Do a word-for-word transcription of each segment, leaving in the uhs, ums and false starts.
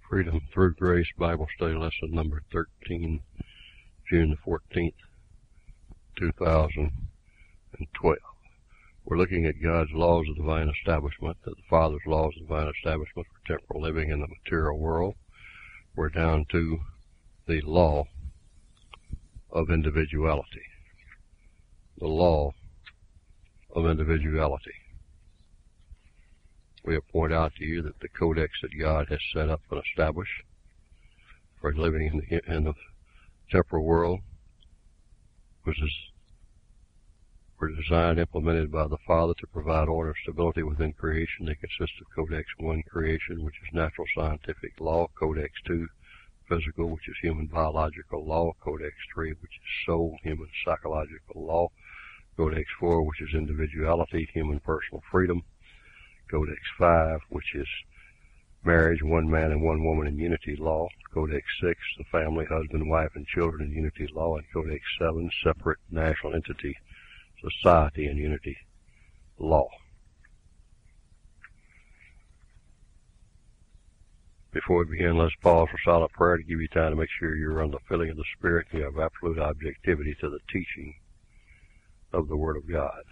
Freedom Through Grace Bible Study Lesson number thirteen, June the fourteenth, two thousand twelve. We're looking at God's laws of divine establishment, that the Father's laws of divine establishment for temporal living in the material world. We're down to the law of individuality. The law of individuality. We have pointed out to you that the codex that God has set up and established for living in the, in the temporal world was were designed and implemented by the Father to provide order and stability within creation. They consist of Codex one, creation, which is natural scientific law; Codex two, physical, which is human biological law; Codex three, which is soul, human psychological law; Codex four, which is individuality, human personal freedom; Codex five, which is marriage, one man and one woman in unity law; Codex six, the family, husband, wife, and children in unity law; and Codex seven, separate national entity, society in unity law. Before we begin, let's pause for silent prayer to give you time to make sure you're under the filling of the Spirit and you have absolute objectivity to the teaching of the Word of God.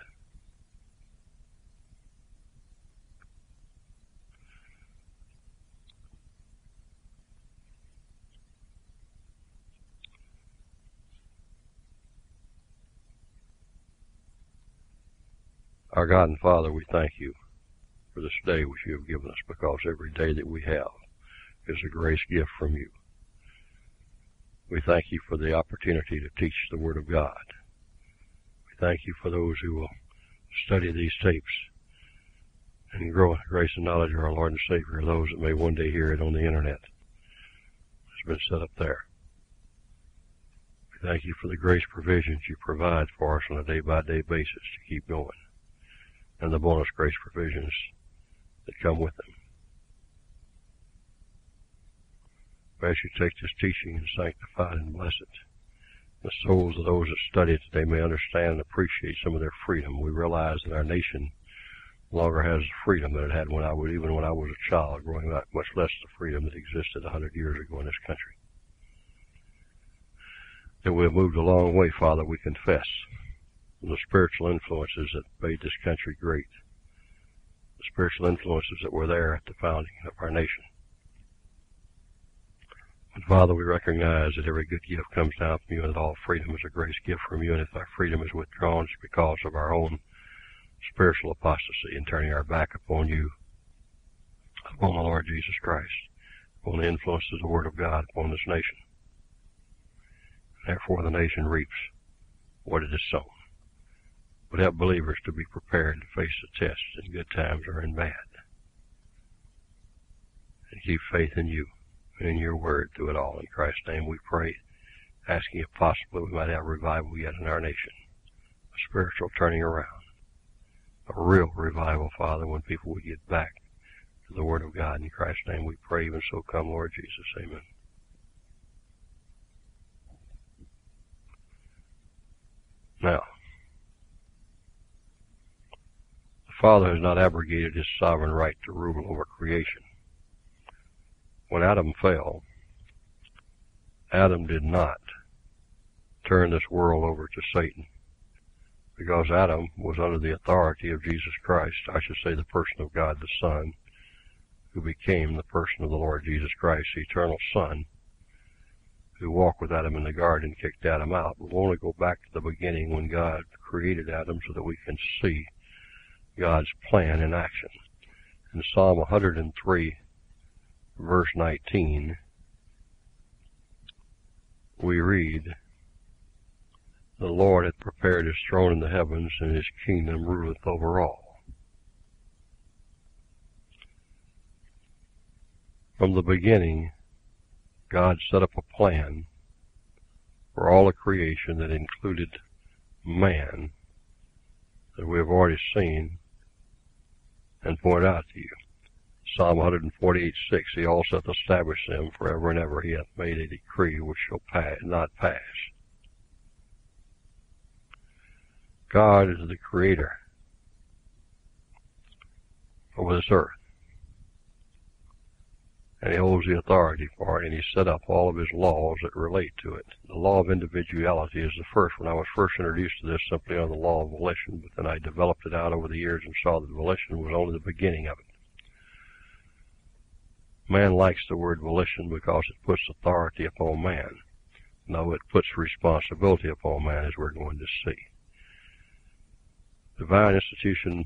Our God and Father, we thank you for this day which you have given us, because every day that we have is a grace gift from you. We thank you for the opportunity to teach the Word of God. We thank you for those who will study these tapes and grow in the grace and knowledge of our Lord and Savior, those that may one day hear it on the internet. It's been set up there. We thank you for the grace provisions you provide for us on a day-by-day basis to keep going, and the bonus grace provisions that come with them. We ask you to take this teaching and sanctify it and bless it. The souls of those that study it, that they may understand and appreciate some of their freedom. We realize that our nation no longer has the freedom that it had when I was, even when I was a child growing up, much less the freedom that existed a hundred years ago in this country. That we have moved a long way, Father, we confess, from the spiritual influences that made this country great, the spiritual influences that were there at the founding of our nation. And Father, we recognize that every good gift comes down from you, and that all freedom is a grace gift from you, and if our freedom is withdrawn, it's because of our own spiritual apostasy and turning our back upon you, upon the Lord Jesus Christ, upon the influences of the Word of God upon this nation. Therefore the nation reaps what it has sown. But help believers to be prepared to face the tests in good times or in bad, and keep faith in you and in your word through it all. In Christ's name we pray, asking if possibly we might have revival yet in our nation, a spiritual turning around, a real revival, Father, when people would get back to the Word of God. In Christ's name we pray, even so come, Lord Jesus. Amen. Now, the Father has not abrogated his sovereign right to rule over creation. When Adam fell, Adam did not turn this world over to Satan, because Adam was under the authority of Jesus Christ, I should say the person of God the Son, who became the person of the Lord Jesus Christ, the eternal Son, who walked with Adam in the garden and kicked Adam out. We'll only go back to the beginning when God created Adam so that we can see God's plan in action. In Psalm one hundred three, verse nineteen, we read, "The Lord hath prepared his throne in the heavens, and his kingdom ruleth over all." From the beginning, God set up a plan for all of creation that included man, that we have already seen and pointed out to you. Psalm one forty-eight, six, he also hath established them forever and ever. He hath made a decree which shall pass, not pass. God is the creator over this earth. and he holds the authority for it, and he set up all of his laws that relate to it. The law of individuality is the first. When I was first introduced to this simply on the law of volition, but then I developed it out over the years and saw that volition was only the beginning of it. Man likes the word volition because it puts authority upon man. No, it puts responsibility upon man, as we're going to see. Divine institution,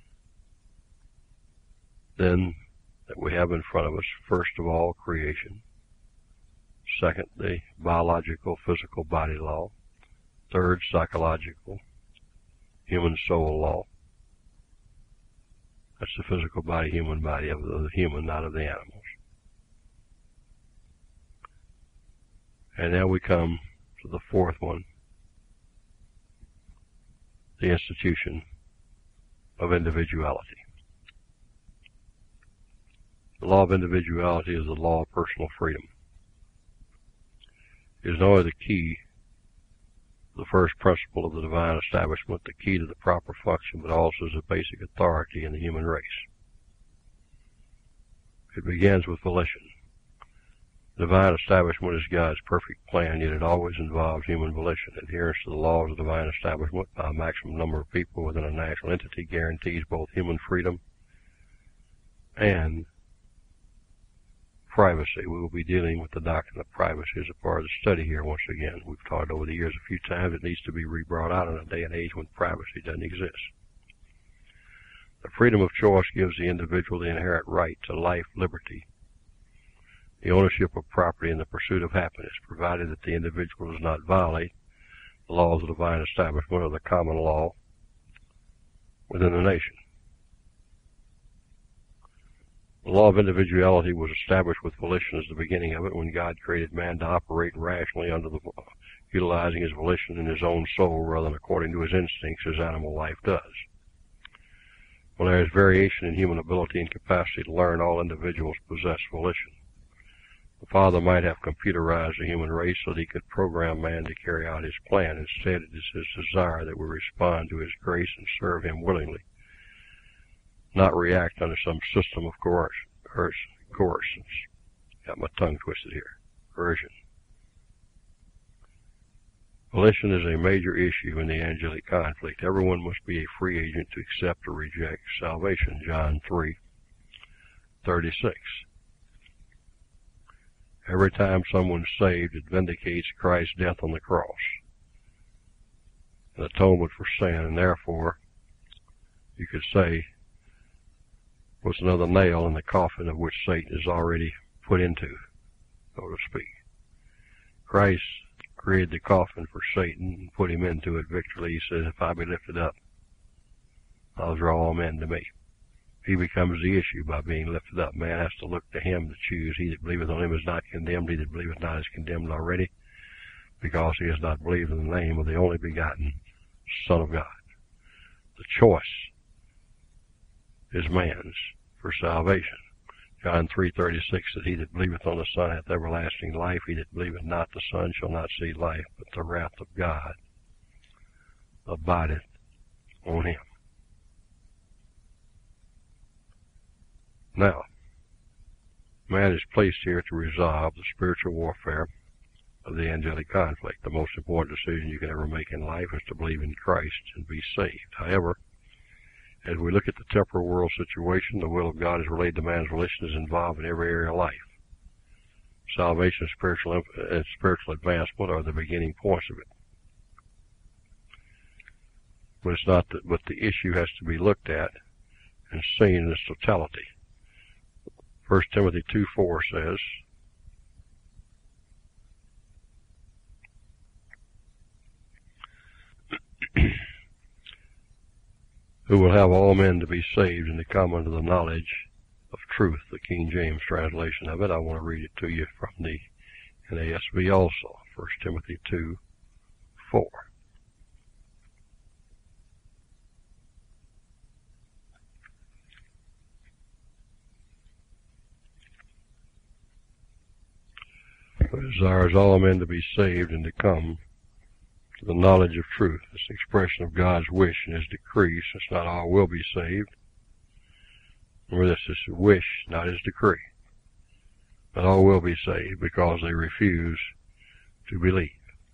then, that we have in front of us, first of all, creation. Second, the biological, physical body law. Third, psychological, human soul law. That's the physical body, human body of the human, not of the animals. And now we come to the fourth one, the institution of individuality. The law of individuality is the law of personal freedom. It is not only the key, the first principle of the divine establishment, the key to the proper function, but also is a basic authority in the human race. It begins with volition. The divine establishment is God's perfect plan, yet it always involves human volition. Adherence to the laws of divine establishment by a maximum number of people within a national entity guarantees both human freedom and privacy. We will be dealing with the doctrine of privacy as a part of the study here once again. We've taught it over the years a few times. It needs to be re-brought out in a day and age when privacy doesn't exist. The freedom of choice gives the individual the inherent right to life, liberty, the ownership of property, and the pursuit of happiness, provided that the individual does not violate the laws of the divine establishment or the common law within the nation. The law of individuality was established with volition as the beginning of it when God created man to operate rationally under the, utilizing his volition in his own soul rather than according to his instincts as animal life does. When there is variation in human ability and capacity to learn, all individuals possess volition. The Father might have computerized the human race so that he could program man to carry out his plan. Instead, it is his desire that we respond to his grace and serve him willingly, not react under some system of coercion. coercion. Got my tongue twisted here. Coercion. Volition is a major issue in the angelic conflict. Everyone must be a free agent to accept or reject salvation. John three thirty-six. Every time someone's saved, it vindicates Christ's death on the cross, an atonement for sin, and therefore, you could say, was another nail in the coffin of which Satan is already put into, so to speak. Christ created the coffin for Satan and put him into it victoriously. He says, if I be lifted up, I'll draw all men to me. He becomes the issue by being lifted up. Man has to look to him to choose. He that believeth on him is not condemned. He that believeth not is condemned already, because he has not believed in the name of the only begotten Son of God. The choice is man's for salvation. John three thirty-six, that he that believeth on the Son hath everlasting life. He that believeth not the Son shall not see life, but the wrath of God abideth on him. Now, man is placed here to resolve the spiritual warfare of the angelic conflict. The most important decision you can ever make in life is to believe in Christ and be saved. However, as we look at the temporal world situation, the will of God is related to man's volition, is involved in every area of life. Salvation and spiritual, and spiritual advancement are the beginning points of it. But it's not that, but the issue has to be looked at and seen in its totality. First Timothy two four says, who will have all men to be saved and to come unto the knowledge of truth, the King James translation of it. I want to read it to you from the N A S B also, First Timothy two four. Who desires all men to be saved and to come to the knowledge of truth. It's an expression of God's wish and his decree, since not all will be saved. Remember, this is his wish, not his decree. but all will be saved because they refuse to believe.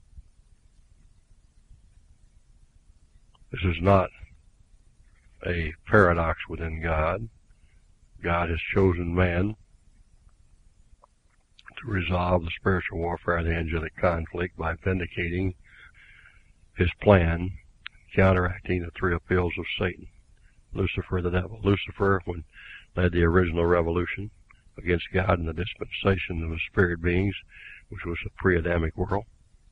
This is not a paradox within God. God has chosen man to resolve the spiritual warfare of the angelic conflict by vindicating his plan, counteracting the three appeals of Satan. Lucifer, the devil. Lucifer, when led the original revolution against God in the dispensation of the spirit beings, which was a pre-Adamic world.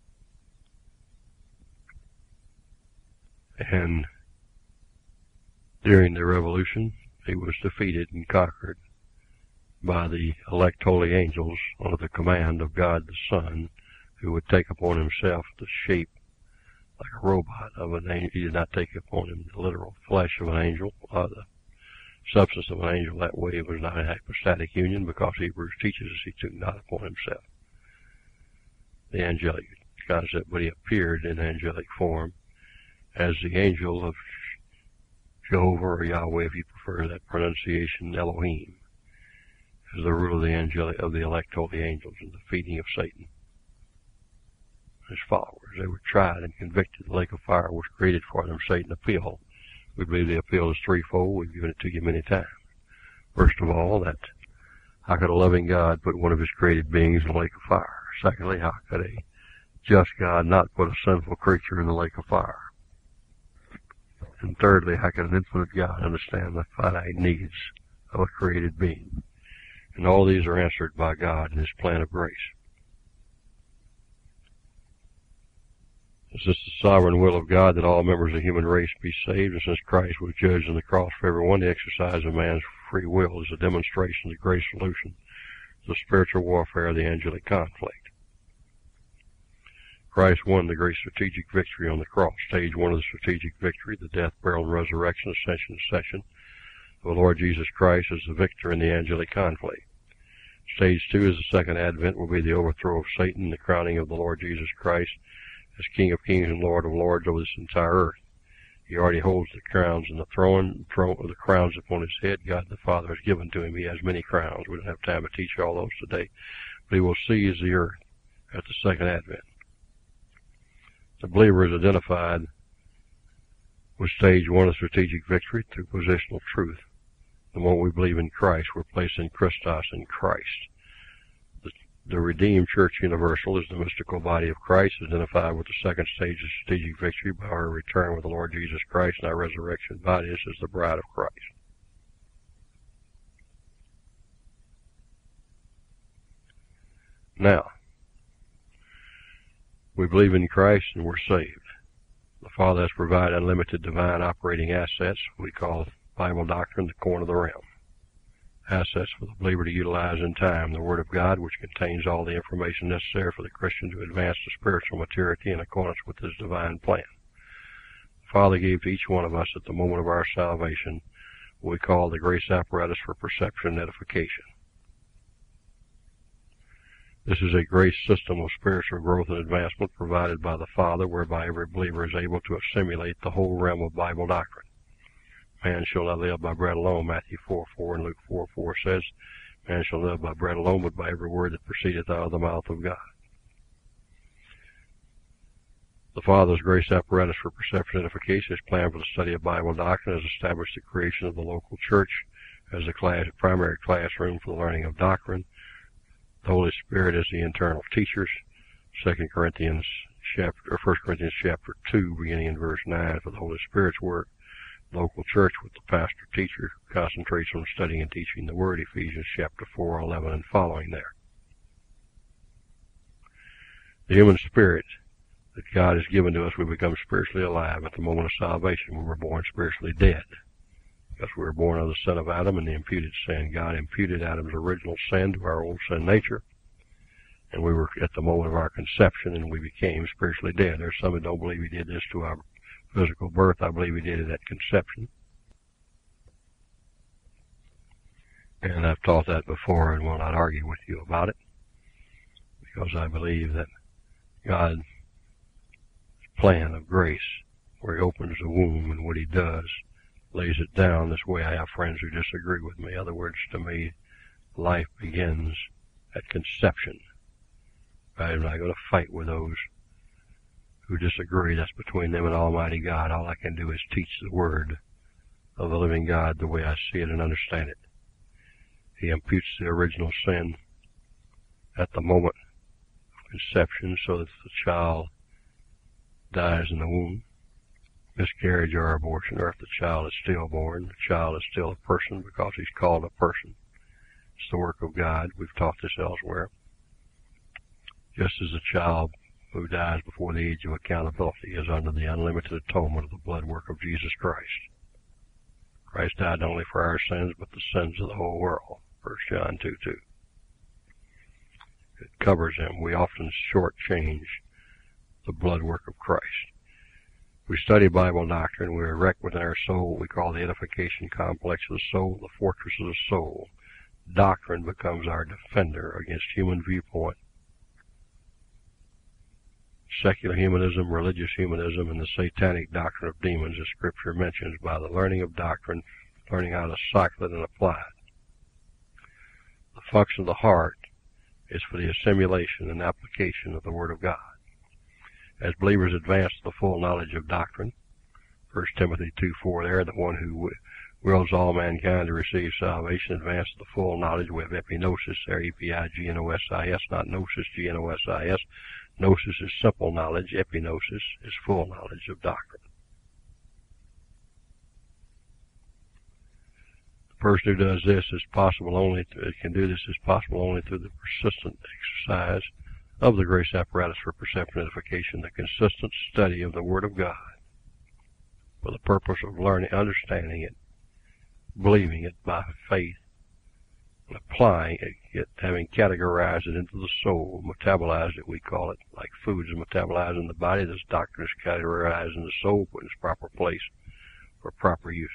And during the revolution, he was defeated and conquered by the elect holy angels under the command of God the Son, who would take upon himself the shape like a robot of an angel. He did not take upon him the literal flesh of an angel, or the substance of an angel. That way it was not an hypostatic union, because Hebrews teaches us he took not upon himself the angelic concept, but he appeared in angelic form as the angel of Jehovah, or Yahweh, if you prefer that pronunciation, Elohim, as the ruler of the angelic of the elect holy angels, and the defeating of Satan. His followers, they were tried and convicted. The lake of fire was created for them. Satan appeal. We believe the appeal is threefold. We've given it to you many times. First of all, that how could a loving God put one of his created beings in the lake of fire? Secondly, how could a just God not put a sinful creature in the lake of fire? And thirdly, how could an infinite God understand the finite needs of a created being? And all these are answered by God in his plan of grace. Is this the sovereign will of God that all members of the human race be saved? And since Christ was judged on the cross for everyone, the exercise of man's free will is a demonstration of the great solution to the spiritual warfare of the angelic conflict. Christ won the great strategic victory on the cross. Stage one of the strategic victory, the death, burial, and resurrection, ascension, and session of the Lord Jesus Christ as the victor in the angelic conflict. Stage two is the second advent, will be the overthrow of Satan and the crowning of the Lord Jesus Christ as King of kings and Lord of lords over this entire earth. He already holds the crowns and the throne, throne of the crowns upon his head. God the Father has given to him. He has many crowns. We don't have time to teach all those today. But he will seize the earth at the second advent. The believer is identified with stage one of strategic victory through positional truth. The moment we believe in Christ, we're placed in Christos, in Christ. The, the redeemed church universal is the mystical body of Christ, identified with the second stage of strategic victory by our return with the Lord Jesus Christ and our resurrection bodies as the bride of Christ. Now, we believe in Christ and we're saved. The Father has provided unlimited divine operating assets, we call Bible doctrine the coin of the realm. Assets for the believer to utilize in time. The Word of God, which contains all the information necessary for the Christian to advance to spiritual maturity in accordance with his divine plan. The Father gave to each one of us at the moment of our salvation what we call the grace apparatus for perception and edification. This is a grace system of spiritual growth and advancement provided by the Father, whereby every believer is able to assimilate the whole realm of Bible doctrine. Man shall not live by bread alone, Matthew four four and Luke four four says, man shall live by bread alone, but by every word that proceedeth out of the mouth of God. The Father's grace apparatus for perception and edification is planned for the study of Bible doctrine, has established the creation of the local church as a class, primary classroom for the learning of doctrine. The Holy Spirit is the internal teachers. Second Corinthians chapter, or First Corinthians chapter two, beginning in verse nine, for the Holy Spirit's work. Local church with the pastor teacher who concentrates on studying and teaching the Word, Ephesians chapter four, eleven, and following there. The human spirit that God has given to us, we become spiritually alive at the moment of salvation. We were born spiritually dead, because we were born of the sin of Adam and the imputed sin. God imputed Adam's original sin to our old sin nature, and we were at the moment of our conception, and we became spiritually dead. There's some that don't believe he did this to our physical birth. I believe he did it at conception. And I've taught that before and will not argue with you about it, because I believe that God's plan of grace, where he opens the womb and what he does, lays it down this way. I have friends who disagree with me. In other words, to me, life begins at conception. I'm not going to fight with those who disagree. That's between them and Almighty God. All I can do is teach the Word of the living God the way I see it and understand it. He imputes the original sin at the moment of conception so that the child dies in the womb, miscarriage or abortion, or if the child is stillborn, the child is still a person because he's called a person. It's the work of God. We've taught this elsewhere. Just as a child who dies before the age of accountability is under the unlimited atonement of the blood work of Jesus Christ. Christ died not only for our sins, but the sins of the whole world. First John two two. It covers them. We often shortchange the blood work of Christ. We study Bible doctrine. We erect within our soul what we call the edification complex of the soul, the fortress of the soul. Doctrine becomes our defender against human viewpoint, secular humanism, religious humanism, and the satanic doctrine of demons, as Scripture mentions, by the learning of doctrine, learning how to cycle it and apply it. The function of the heart is for the assimilation and application of the Word of God. As believers advance to the full knowledge of doctrine, First Timothy two four there, the one who wills all mankind to receive salvation, advance to the full knowledge. We have epignosis there, E P I G N O S I S, not gnosis, G N O S I S. Gnosis is simple knowledge. Epignosis is full knowledge of doctrine. The person who does this is possible only to, can do this is possible only through the persistent exercise of the grace apparatus for perception edification, the consistent study of the Word of God for the purpose of learning, understanding it, believing it by faith, and applying it, it, having categorized it into the soul, metabolized it, we call it, like food is metabolized in the body. This doctrine is categorized in the soul, put in its proper place for proper usage.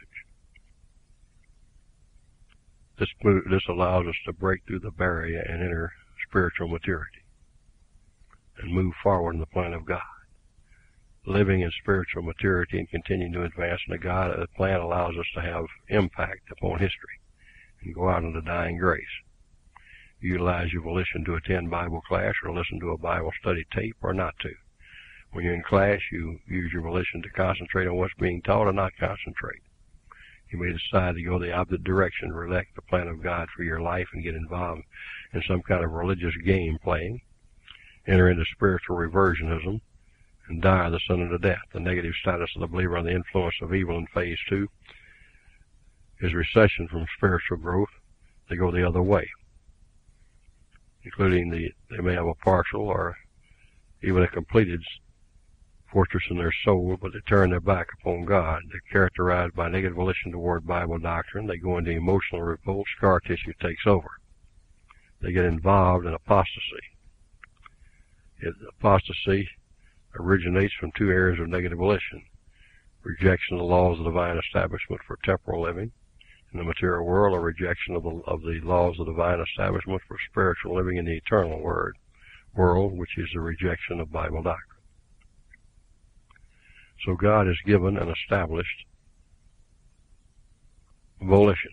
This, this allows us to break through the barrier and enter spiritual maturity and move forward in the plan of God. Living in spiritual maturity and continuing to advance in the God, the plan allows us to have impact upon history and go out into dying grace. Utilize your volition to attend Bible class or listen to a Bible study tape or not to. When you're in class, you use your volition to concentrate on what's being taught or not concentrate. You may decide to go the opposite direction, reject the plan of God for your life and get involved in some kind of religious game playing, enter into spiritual reversionism, and die the sin unto death. The negative status of the believer on the influence of evil in phase two is recession from spiritual growth. They go the other way, including the they may have a partial or even a completed fortress in their soul, but they turn their back upon God. They're characterized by negative volition toward Bible doctrine. They go into emotional revolt. Scar tissue takes over. They get involved in apostasy. It, apostasy originates from two areas of negative volition: rejection of the laws of the divine establishment for temporal living in the material world, or rejection of the, of the laws of the divine establishment for spiritual living in the eternal word, world, which is the rejection of Bible doctrine. So God has given and established volition.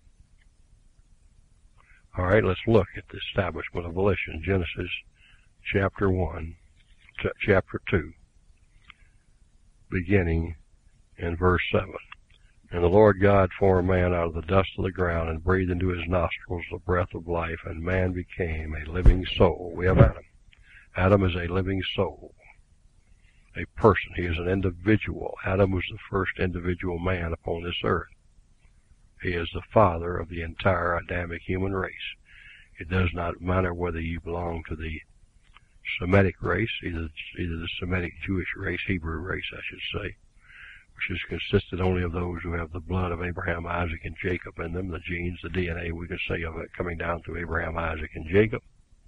All right, let's look at the establishment of volition. Genesis chapter one, ch chapter two, beginning in verse seven. And the Lord God formed man out of the dust of the ground and breathed into his nostrils the breath of life, and man became a living soul. We have Adam. Adam is a living soul, a person. He is an individual. Adam was the first individual man upon this earth. He is the father of the entire Adamic human race. It does not matter whether you belong to the Semitic race, either, either the Semitic Jewish race, Hebrew race, I should say, which is consisted only of those who have the blood of Abraham, Isaac, and Jacob in them, the genes, the D N A, we could say, of it coming down through Abraham, Isaac, and Jacob,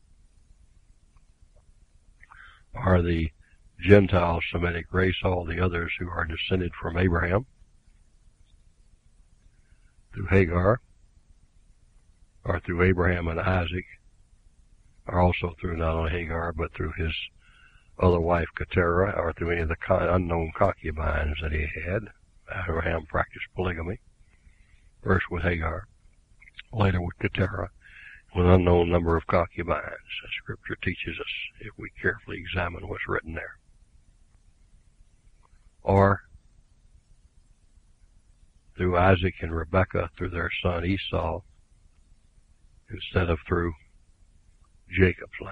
are the Gentile Semitic race, all the others who are descended from Abraham through Hagar, or through Abraham and Isaac, or also through not only Hagar, but through his other wife, Keturah, or through any of the unknown concubines that he had. Abraham practiced polygamy, first with Hagar, later with Keturah, with an unknown number of concubines, as Scripture teaches us if we carefully examine what's written there. Or through Isaac and Rebekah, through their son Esau, instead of through Jacob's line.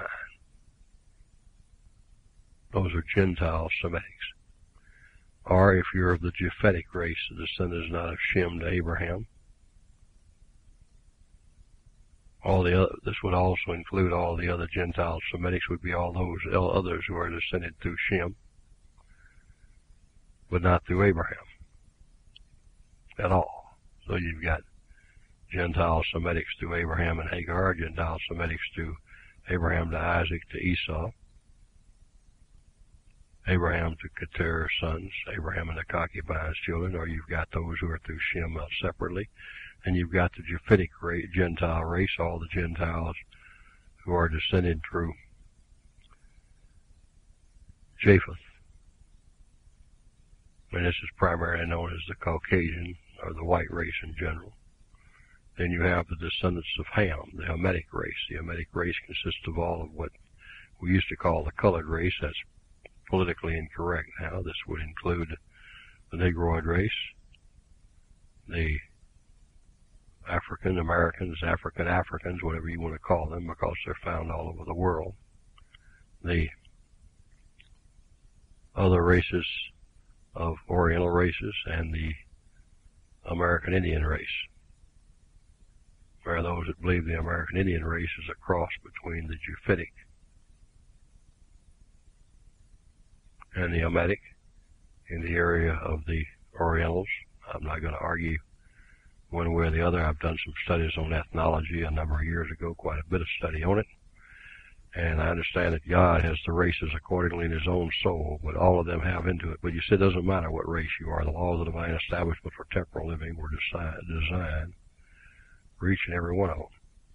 Those are Gentile Semitics. Or if you're of the Japhetic race, the descendants not of Shem to Abraham. All the other, this would also include all the other Gentile Semitics, would be all those others who are descended through Shem, but not through Abraham at all. So you've got Gentile Semitics through Abraham and Hagar, Gentile Semitics through Abraham to Isaac to Esau, Abraham to Keturah's sons, Abraham and the concubines' children, or you've got those who are through Shem separately, and you've got the Japhetic race, Gentile race, all the Gentiles who are descended through Japheth. And this is primarily known as the Caucasian, or the white race in general. Then you have the descendants of Ham, the Hamitic race. The Hamitic race consists of all of what we used to call the colored race. That's politically incorrect now. This would include the Negroid race, the African Americans, African Africans, whatever you want to call them, because they're found all over the world. The other races of Oriental races and the American Indian race, where those that believe the American Indian race is a cross between the Japhetic and the Hamitic in the area of the Orientals. I'm not going to argue one way or the other. I've done some studies on ethnology a number of years ago, quite a bit of study on it. And I understand that God has the races accordingly in his own soul, but all of them have into it. But you said it doesn't matter what race you are. The laws of the divine establishment for temporal living were designed for each and every one of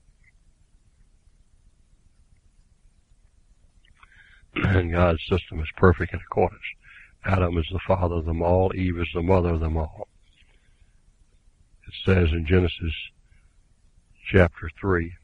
them. And God's system is perfect in accordance. Adam is the father of them all. Eve is the mother of them all. It says in Genesis chapter three,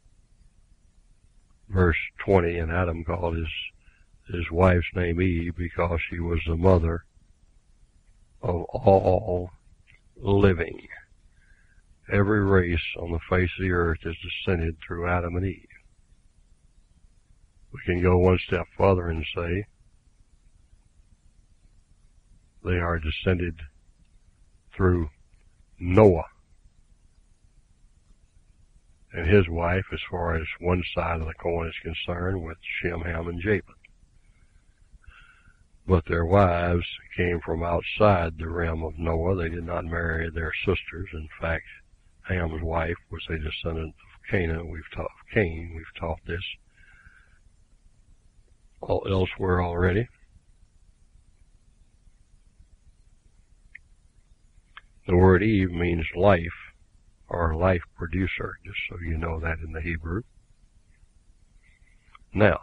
verse twenty, and Adam called his his wife's name Eve because she was the mother of all living. Every race on the face of the earth is descended through Adam and Eve. We can go one step further and say they are descended through Noah and his wife, as far as one side of the coin is concerned, with Shem, Ham, and Japheth. But their wives came from outside the realm of Noah. They did not marry their sisters. In fact, Ham's wife was a descendant of Canaan. We've taught of Cain. We've taught this all elsewhere already. The word Eve means life, or life producer, just so you know that in the Hebrew. Now,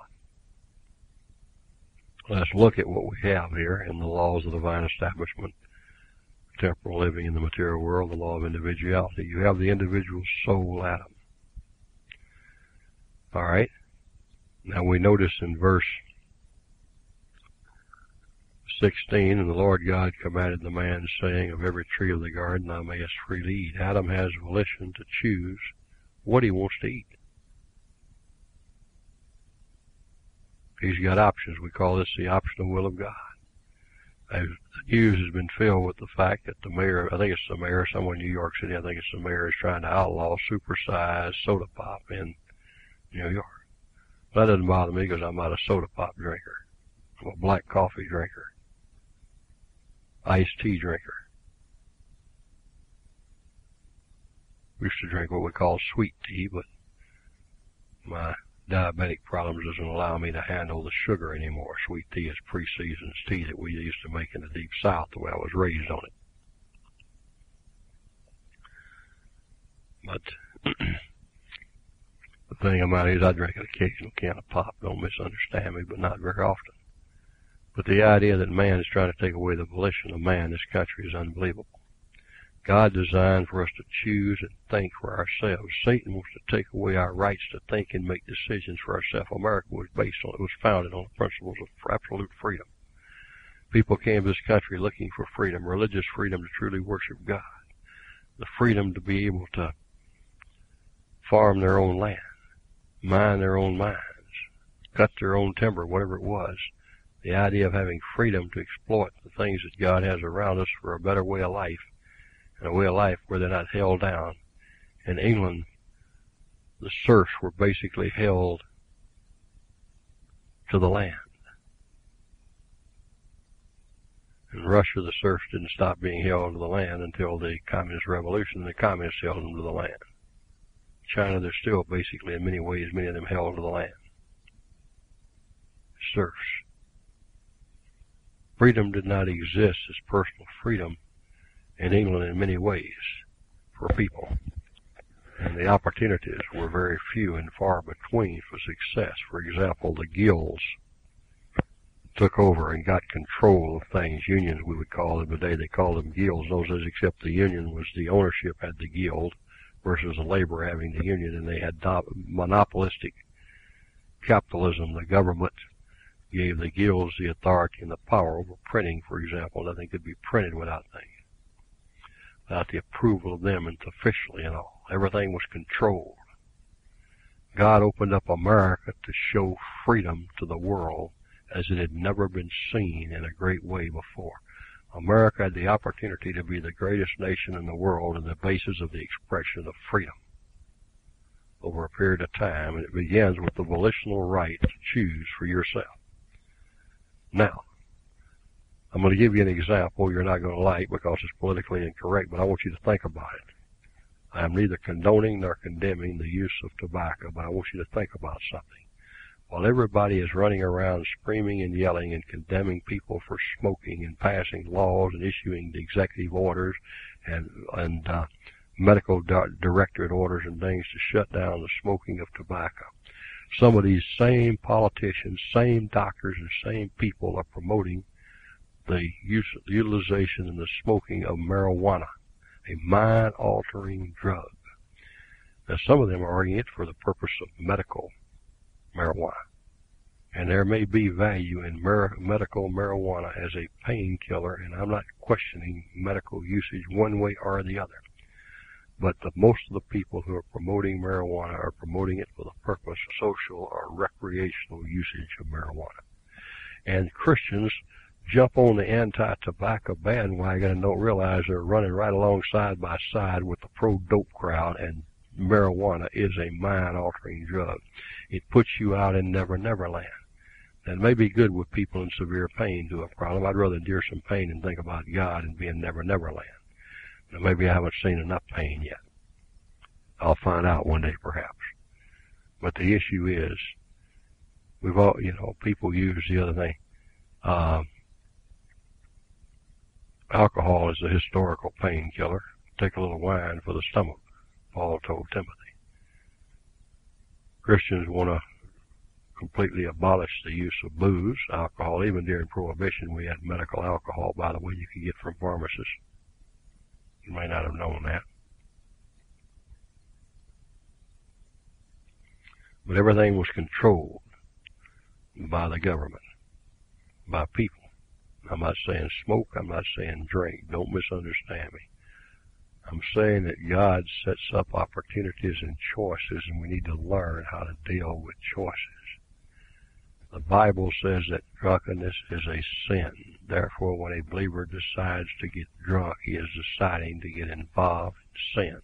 let's look at what we have here in the laws of the divine establishment, temporal living in the material world, the law of individuality. You have the individual soul Adam. All right. Now we notice in verse sixteen, and the Lord God commanded the man, saying, of every tree of the garden thou mayest freely eat. Adam has volition to choose what he wants to eat. He's got options. We call this the optional will of God. As the news has been filled with the fact that the mayor, I think it's the mayor, somewhere in New York City, I think it's the mayor, is trying to outlaw supersized soda pop in New York. That doesn't bother me because I'm not a soda pop drinker. I'm a black coffee drinker, iced tea drinker. We used to drink what we call sweet tea, but my diabetic problems doesn't allow me to handle the sugar anymore. Sweet tea is pre-seasoned tea that we used to make in the deep south, the way I was raised on it. But the thing about it is I drink an occasional can of pop. Don't misunderstand me, but not very often. But the idea that man is trying to take away the volition of man in this country is unbelievable. God designed for us to choose and think for ourselves. Satan wants to take away our rights to think and make decisions for ourselves. America was based on, it was founded on the principles of absolute freedom. People came to this country looking for freedom, religious freedom to truly worship God, the freedom to be able to farm their own land, mine their own mines, cut their own timber, whatever it was. The idea of having freedom to exploit the things that God has around us for a better way of life, and a way of life where they're not held down. In England, the serfs were basically held to the land. In Russia, the serfs didn't stop being held to the land until the Communist Revolution, and the Communists held them to the land. China, they're still basically, in many ways, many of them held to the land. Serfs. Freedom did not exist as personal freedom in England in many ways for people. And the opportunities were very few and far between for success. For example, the guilds took over and got control of things. Unions, we would call them today. They called them guilds. Those days, except the union was the ownership had the guild versus the labor having the union, and they had monopolistic capitalism. The government gave the guilds the authority and the power over printing, for example. Nothing could be printed without things, without the approval of them, and officially and all. Everything was controlled. God opened up America to show freedom to the world as it had never been seen in a great way before. America had the opportunity to be the greatest nation in the world and the basis of the expression of freedom over a period of time, and it begins with the volitional right to choose for yourself. Now, I'm going to give you an example you're not going to like because it's politically incorrect, but I want you to think about it. I am neither condoning nor condemning the use of tobacco, but I want you to think about something. While everybody is running around screaming and yelling and condemning people for smoking and passing laws and issuing the executive orders and, and uh, medical di- directorate orders and things to shut down the smoking of tobacco, some of these same politicians, same doctors, and same people are promoting the use, the utilization and the smoking of marijuana, a mind-altering drug. Now, some of them are arguing it for the purpose of medical marijuana, and there may be value in mar- medical marijuana as a painkiller, and I'm not questioning medical usage one way or the other. But the, most of the people who are promoting marijuana are promoting it for the purpose of social or recreational usage of marijuana. And Christians jump on the anti-tobacco bandwagon and don't realize they're running right along side by side with the pro-dope crowd, and marijuana is a mind-altering drug. It puts you out in Never Never Land. That may be good with people in severe pain who have a problem. I'd rather endure some pain and think about God and be in Never Never Land. Now, maybe I haven't seen enough pain yet. I'll find out one day, perhaps. But the issue is, we've all, you know, people use the other thing. Uh, alcohol is a historical painkiller. Take a little wine for the stomach, Paul told Timothy. Christians want to completely abolish the use of booze, alcohol. Even during Prohibition, we had medical alcohol, by the way, you could get from pharmacists. You may not have known that. But everything was controlled by the government, by people. I'm not saying smoke, I'm not saying drink. Don't misunderstand me. I'm saying that God sets up opportunities and choices, and we need to learn how to deal with choices. The Bible says that drunkenness is a sin. Therefore, when a believer decides to get drunk, he is deciding to get involved in sin.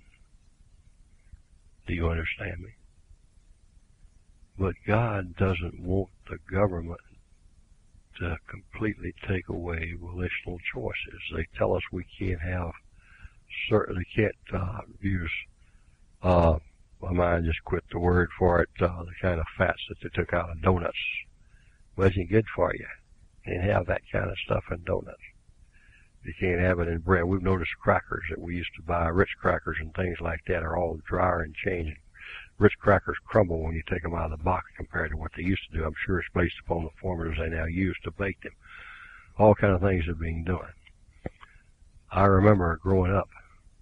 Do you understand me? But God doesn't want the government to completely take away volitional choices. They tell us we can't have certain, they can't uh, use, uh, my mind just quit the word for it, uh, the kind of fats that they took out of donuts. Wasn't good for you. You can't have that kind of stuff in donuts. You can't have it in bread. We've noticed crackers that we used to buy, Ritz crackers and things like that, are all drier and changing. Ritz crackers crumble when you take them out of the box compared to what they used to do. I'm sure it's based upon the formulas they now use to bake them. All kind of things are being done. I remember growing up,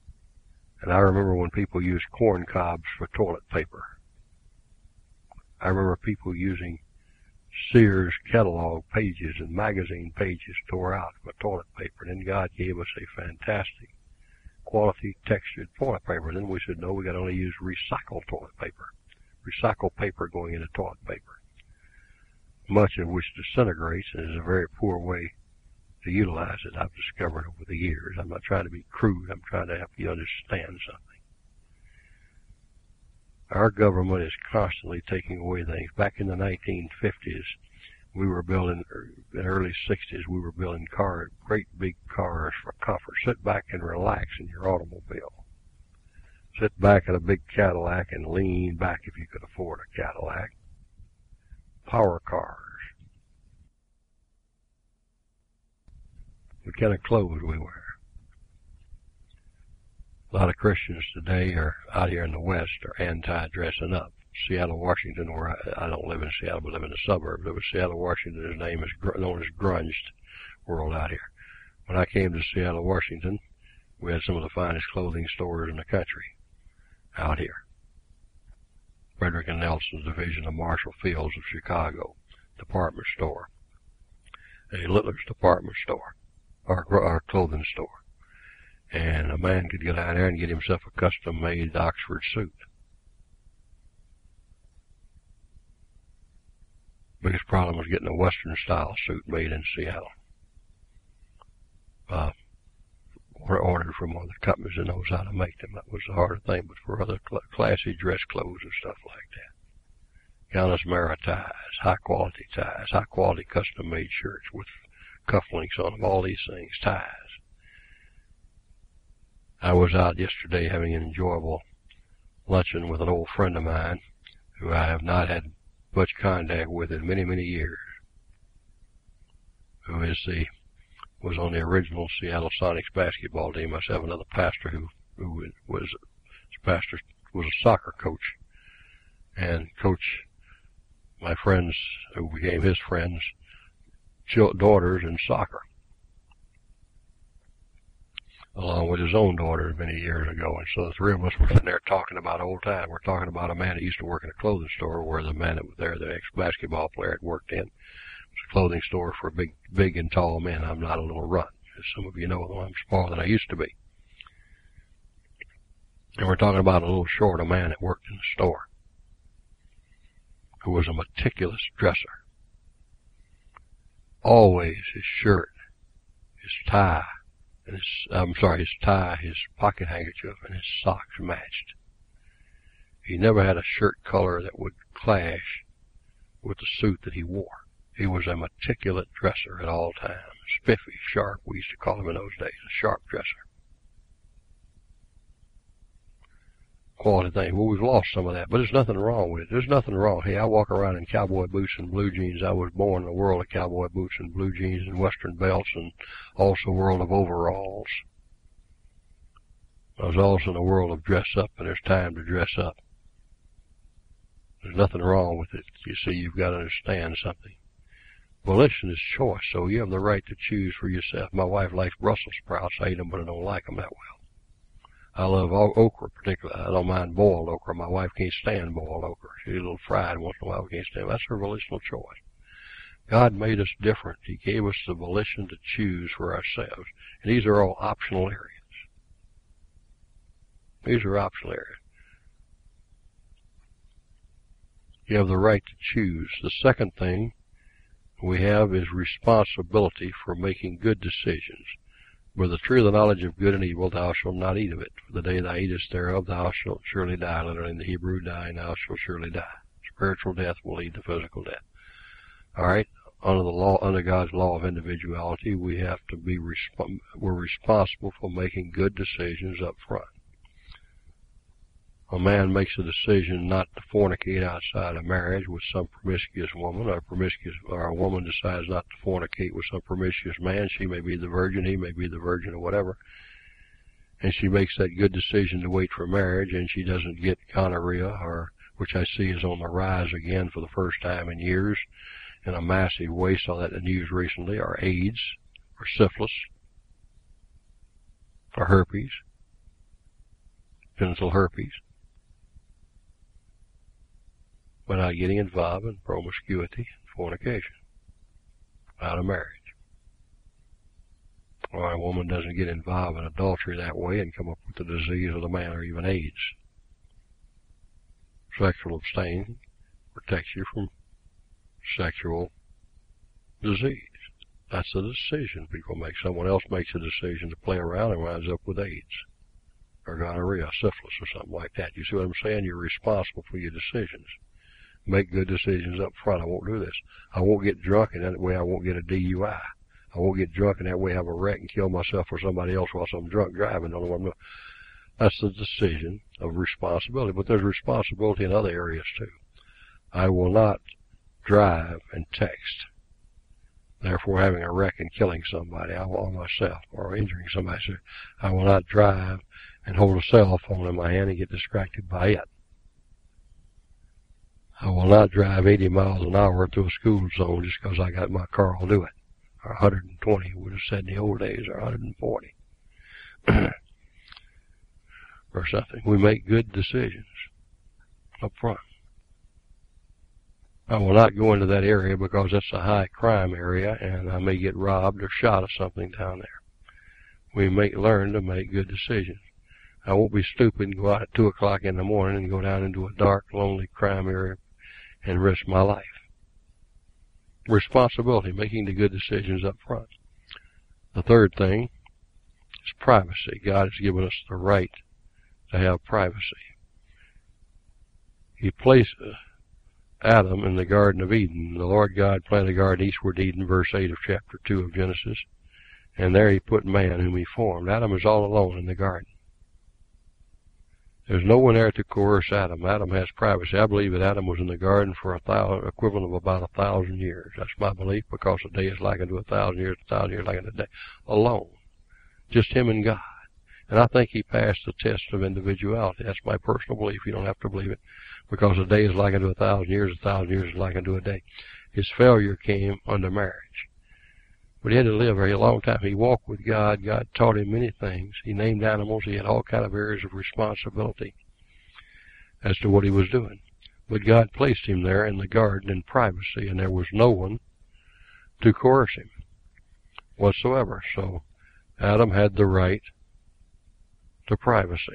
And I remember when people used corn cobs for toilet paper. I remember people using Sears catalog pages and magazine pages tore out for toilet paper. And then God gave us a fantastic quality textured toilet paper. And then we said, no, we got to only use recycled toilet paper. Recycled paper going into toilet paper. Much of which disintegrates and is a very poor way to utilize it, I've discovered over the years. I'm not trying to be crude. I'm trying to help you understand something. Our government is constantly taking away things. Back in the nineteen fifties, we were building, in the early sixties, we were building cars, great big cars for comfort. Sit back and relax in your automobile. Sit back in a big Cadillac and lean back if you could afford a Cadillac. Power cars. What kind of clothes we wear. A lot of Christians today are out here in the West are anti-dressing up. Seattle, Washington, where I, I don't live in Seattle, but live in the suburbs. It was Seattle, Washington. His name is gr known as grunged world out here. When I came to Seattle, Washington, we had some of the finest clothing stores in the country out here. Frederick and Nelson's division of Marshall Fields of Chicago, department store. A Littler's department store, or, or clothing store. And a man could get out there and get himself a custom-made Oxford suit. Biggest problem was getting a Western-style suit made in Seattle. Uh, ordered from one of the companies that knows how to make them. That was the harder thing, but for other cl classy dress clothes and stuff like that. Countess Mara ties, high-quality ties, high-quality custom-made shirts with cufflinks on them, all these things, ties. I was out yesterday having an enjoyable luncheon with an old friend of mine who I have not had much contact with in many, many years, who is the, was on the original Seattle Sonics basketball team. I have another pastor who, who was, pastor was a soccer coach, and coach my friends, who became his friends, daughters in soccer, along with his own daughter many years ago. And so the three of us were sitting there talking about old times. We're talking about a man that used to work in a clothing store where the man that was there, the ex-basketball player, had worked in. It was a clothing store for big, big and tall men. I'm not a little runt. As some of you know, I'm smaller than I used to be. And we're talking about a little shorter man that worked in the store, who was a meticulous dresser. Always his shirt, his tie, and his, I'm sorry, his tie, his pocket handkerchief, and his socks matched. He never had a shirt color that would clash with the suit that he wore. He was a meticulous dresser at all times. Spiffy, sharp, we used to call him in those days, a sharp dresser. Quality thing. Well, we've lost some of that, but there's nothing wrong with it. There's nothing wrong. Hey, I walk around in cowboy boots and blue jeans. I was born in a world of cowboy boots and blue jeans and western belts, and also a world of overalls. I was also in a world of dress up, and there's time to dress up. There's nothing wrong with it. You see, you've got to understand something. Volition is choice, so you have the right to choose for yourself. My wife likes Brussels sprouts. I eat them, but I don't like them that well. I love okra particularly. I don't mind boiled okra. My wife can't stand boiled okra. She's a little fried once in a while. We can't stand. That's her volitional choice. God made us different. He gave us the volition to choose for ourselves. And these are all optional areas. These are optional areas. You have the right to choose. The second thing we have is responsibility for making good decisions. For the tree of the knowledge of good and evil, thou shalt not eat of it. For the day thou eatest thereof, thou shalt surely die. Literally in the Hebrew, die, and thou shalt surely die. Spiritual death will lead to physical death. All right. Under the law, under God's law of individuality, we have to be resp we're responsible for making good decisions up front. A man makes a decision not to fornicate outside of marriage with some promiscuous woman, or promiscuous, or a woman decides not to fornicate with some promiscuous man. She may be the virgin, he may be the virgin, or whatever. And she makes that good decision to wait for marriage, and she doesn't get gonorrhea, or which I see is on the rise again for the first time in years, in a massive way. Saw that in the news recently, or AIDS, or syphilis, or herpes. genital herpes, without getting involved in promiscuity and fornication out of marriage. Or a woman doesn't get involved in adultery that way and come up with the disease of the man or even AIDS. Sexual abstaining protects you from sexual disease. That's the decision people make. Someone else makes a decision to play around and winds up with AIDS or gonorrhea, syphilis, or something like that. You see what I'm saying? You're responsible for your decisions. Make good decisions up front. I won't do this. I won't get drunk, and that way I won't get a D U I. I won't get drunk, and that way have a wreck and kill myself or somebody else while I'm drunk driving. Don't know what I'm doing. That's the decision of responsibility. But there's responsibility in other areas, too. I will not drive and text, therefore having a wreck and killing somebody or myself or injuring somebody. So I will not drive and hold a cell phone in my hand and get distracted by it. I will not drive eighty miles an hour through a school zone just because I got my car will do it. Or one hundred twenty, would have said in the old days, or one hundred forty. Or something. We make good decisions up front. I will not go into that area because that's a high crime area and I may get robbed or shot or something down there. We may learn to make good decisions. I won't be stupid and go out at two o'clock in the morning and go down into a dark, lonely crime area and risk my life. Responsibility, making the good decisions up front. The third thing is privacy. God has given us the right to have privacy. He placed Adam in the Garden of Eden. The Lord God planted a garden eastward Eden, verse eight of chapter two of Genesis. And there he put man whom he formed. Adam is all alone in the garden. There's no one there to coerce Adam. Adam has privacy. I believe that Adam was in the garden for a thousand, equivalent of about a thousand years. That's my belief, because a day is like unto a thousand years, a thousand years like unto a day. Alone. Just him and God. And I think he passed the test of individuality. That's my personal belief. You don't have to believe it. Because a day is like unto a thousand years, a thousand years is like unto a day. His failure came under marriage. But he had to live a very long time. He walked with God. God taught him many things. He named animals. He had all kind of areas of responsibility as to what he was doing. But God placed him there in the garden in privacy, and there was no one to coerce him whatsoever. So Adam had the right to privacy.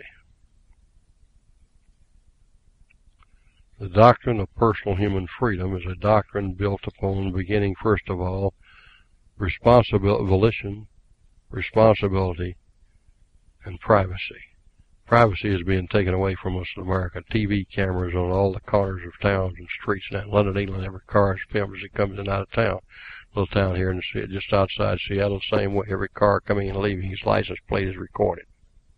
The doctrine of personal human freedom is a doctrine built upon beginning, first of all, responsibility, volition, responsibility, and privacy. Privacy is being taken away from us in America. T V cameras on all the corners of towns and streets now. In London, England, every car is filmed as it comes in and out of town. Little town here in the, just outside Seattle, same way. Every car coming and leaving, his license plate is recorded.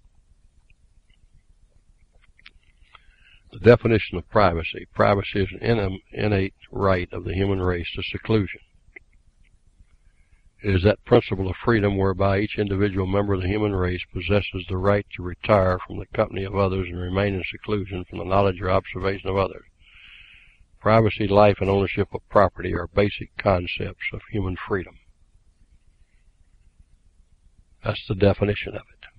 The definition of privacy. Privacy is an innate right of the human race to seclusion. It is that principle of freedom whereby each individual member of the human race possesses the right to retire from the company of others and remain in seclusion from the knowledge or observation of others. Privacy, life, and ownership of property are basic concepts of human freedom. That's the definition of it.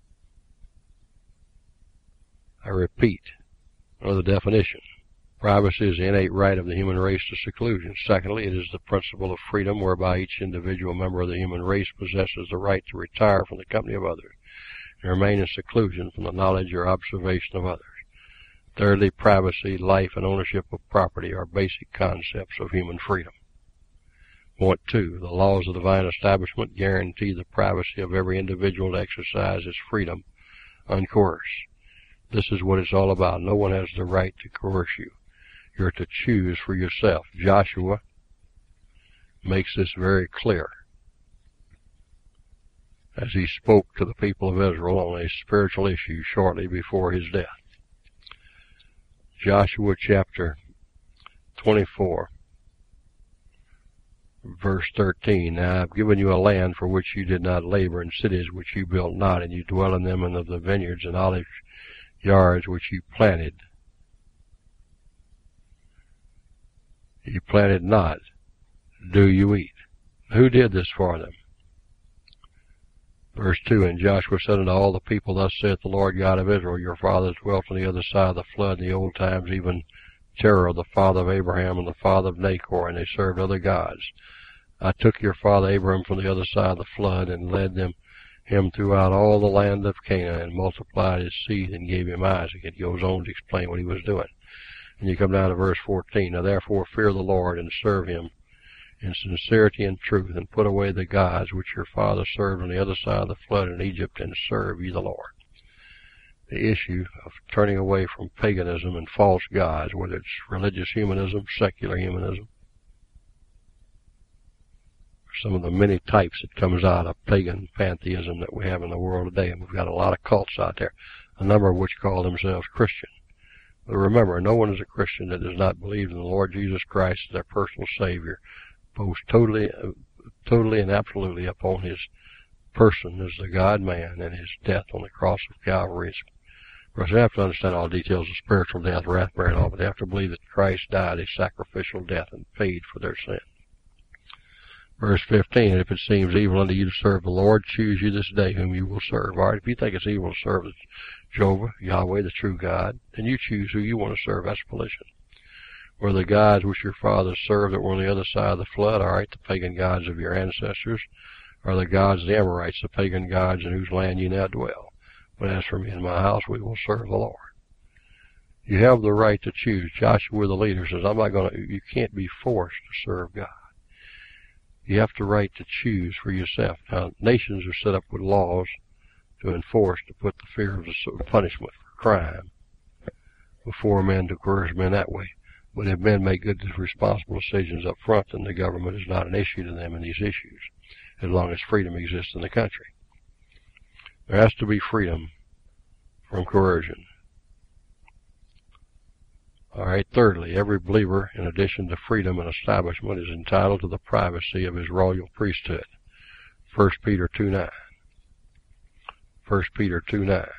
I repeat, another definition. Privacy is the innate right of the human race to seclusion. Secondly, it is the principle of freedom whereby each individual member of the human race possesses the right to retire from the company of others and remain in seclusion from the knowledge or observation of others. Thirdly, privacy, life, and ownership of property are basic concepts of human freedom. Point two, the laws of the divine establishment guarantee the privacy of every individual to exercise his freedom uncoerced. This is what it's all about. No one has the right to coerce you. You're to choose for yourself. Joshua makes this very clear as he spoke to the people of Israel on a spiritual issue shortly before his death. Joshua chapter twenty-four, verse thirteen. Now I've given you a land for which you did not labor, and cities which you built not, and you dwell in them, and of the vineyards and olive yards which you planted. You planted not, do you eat. Who did this for them? Verse two, and Joshua said unto all the people, thus saith the Lord God of Israel, your fathers dwelt on the other side of the flood in the old times, even Terah, the father of Abraham, and the father of Nachor, and they served other gods. I took your father Abraham from the other side of the flood, and led them him throughout all the land of Canaan, and multiplied his seed, and gave him Isaac. It goes on to explain what he was doing. And you come down to verse fourteen, now therefore fear the Lord, and serve him in sincerity and truth, and put away the gods which your father served on the other side of the flood in Egypt, and serve ye the Lord. The issue of turning away from paganism and false gods, whether it's religious humanism, secular humanism, some of the many types that comes out of pagan pantheism that we have in the world today, and we've got a lot of cults out there, a number of which call themselves Christian. But remember, no one is a Christian that does not believe in the Lord Jesus Christ as their personal Savior, both totally, uh, totally and absolutely upon his person as the God-man and his death on the cross of Calvary. Of course, they have to understand all the details of spiritual death, wrath, bearing, all, but they have to believe that Christ died a sacrificial death and paid for their sin. Verse fifteen, and if it seems evil unto you to serve the Lord, choose you this day whom you will serve. All right, if you think it's evil to serve Jehovah, Yahweh, the true God, then you choose who you want to serve. That's volition. Were the gods which your fathers served that were on the other side of the flood, all right, the pagan gods of your ancestors, or the gods of the Amorites, the pagan gods in whose land you now dwell. But as for me and my house, we will serve the Lord. You have the right to choose. Joshua, the leader, says, I'm not going to, you can't be forced to serve God. You have the right to choose for yourself. Now, nations are set up with laws to enforce, to put the fear of the punishment for crime before men, to coerce men that way. But if men make good responsible decisions up front, then the government is not an issue to them in these issues, as long as freedom exists in the country. There has to be freedom from coercion. All right, thirdly, every believer, in addition to freedom and establishment, is entitled to the privacy of his royal priesthood. First Peter two nine. First Peter two nine.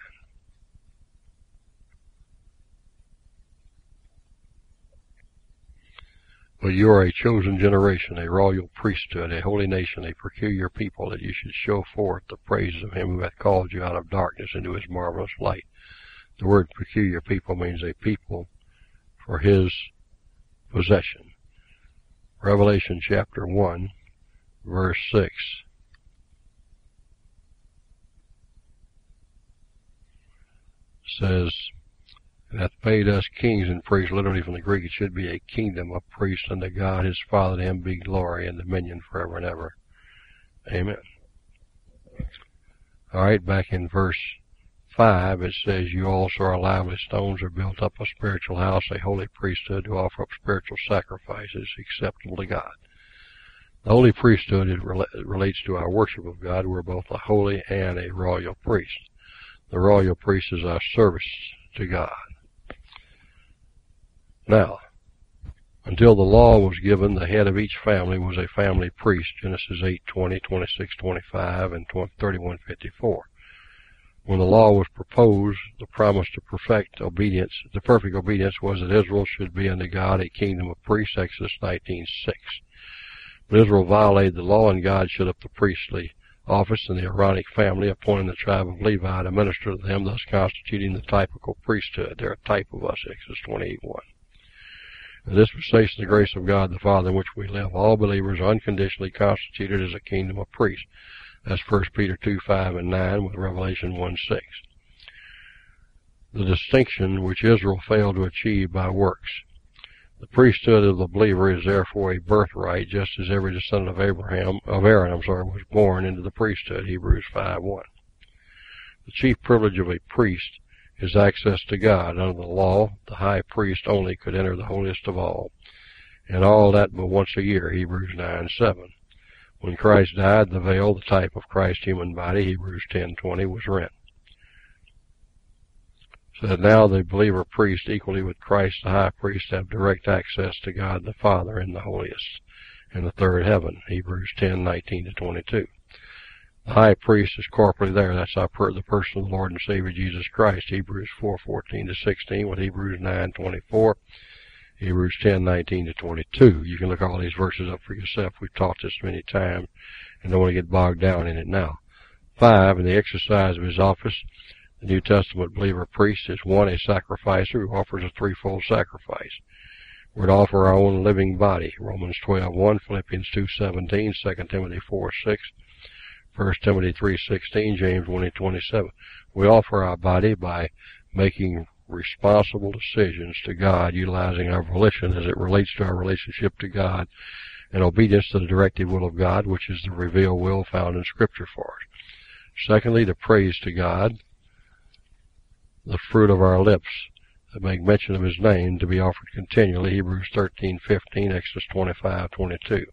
But you are a chosen generation, a royal priesthood, a holy nation, a peculiar people, that you should show forth the praises of him who hath called you out of darkness into his marvelous light. The word peculiar people means a people for his possession. Revelation chapter one, verse six. Says, and hath made us kings and priests. Literally from the Greek, it should be a kingdom of priests unto God his Father. To him be glory and dominion forever and ever. Amen. All right, back in verse five, it says, you also are lively stones, are built up a spiritual house, a holy priesthood, to offer up spiritual sacrifices acceptable to God. The holy priesthood it rela relates to our worship of God. We're both a holy and a royal priest. The royal priest is our service to God. Now, until the law was given, the head of each family was a family priest, Genesis eight twenty, twenty-six twenty-five, and thirty-one fifty-four. When the law was proposed, the promise to perfect obedience, the perfect obedience was that Israel should be unto God a kingdom of priests, Exodus nineteen six. But Israel violated the law, and God shut up the priestly office in the Aaronic family, appointing the tribe of Levi to minister to them, thus constituting the typical priesthood. They're a type of us, Exodus twenty-eight one. The dispensation of the grace of God the Father in which we live, all believers are unconditionally constituted as a kingdom of priests. That's First Peter two five and nine with Revelation one six. The distinction which Israel failed to achieve by works. The priesthood of the believer is therefore a birthright, just as every descendant of Abraham, of Aaron, I'm sorry, was born into the priesthood, Hebrews five one. The chief privilege of a priest is access to God. Under the law, the high priest only could enter the holiest of all, and all that but once a year, Hebrews nine seven. When Christ died, the veil, the type of Christ's human body, Hebrews ten twenty, was rent. So that now the believer priest, equally with Christ the high priest, have direct access to God the Father in the holiest, in the third heaven, Hebrews ten nineteen to twenty-two. The high priest is corporately there. That's our per the person of the Lord and Savior Jesus Christ, Hebrews four fourteen to sixteen, with Hebrews nine twenty-four, Hebrews ten nineteen to twenty-two. You can look all these verses up for yourself. We've taught this many times and don't want to get bogged down in it now. Five, in the exercise of his office, the New Testament believer priest is one, a sacrificer who offers a threefold sacrifice. We're to offer our own living body, Romans twelve one, Philippians two seventeen, Second Timothy four six, First Timothy three sixteen, James one twenty-seven. We offer our body by making responsible decisions to God, utilizing our volition as it relates to our relationship to God, and obedience to the directive will of God, which is the revealed will found in Scripture for us. Secondly, the praise to God, the fruit of our lips that make mention of his name, to be offered continually, Hebrews thirteen fifteen, Exodus twenty-five twenty-two. It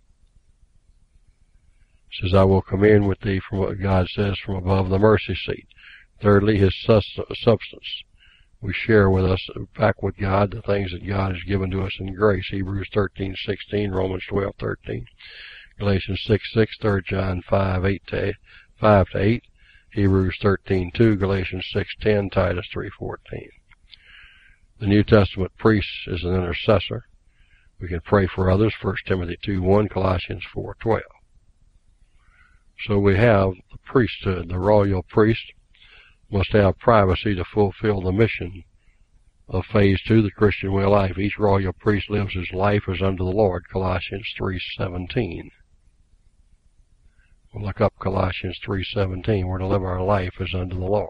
says, I will come in with thee, from what God says, from above the mercy seat. Thirdly, his substance. We share with us, back with God, the things that God has given to us in grace, Hebrews thirteen sixteen, Romans twelve thirteen, Galatians six six, Third John five eight to eight, Hebrews thirteen two, Galatians six ten, Titus three fourteen. The New Testament priest is an intercessor. We can pray for others, First Timothy two one, Colossians four twelve. So we have the priesthood. The royal priest must have privacy to fulfill the mission of phase two, the Christian way of life. Each royal priest lives his life as unto the Lord, Colossians three seventeen. We'll look up Colossians three seventeen. We're to live our life as unto the Lord.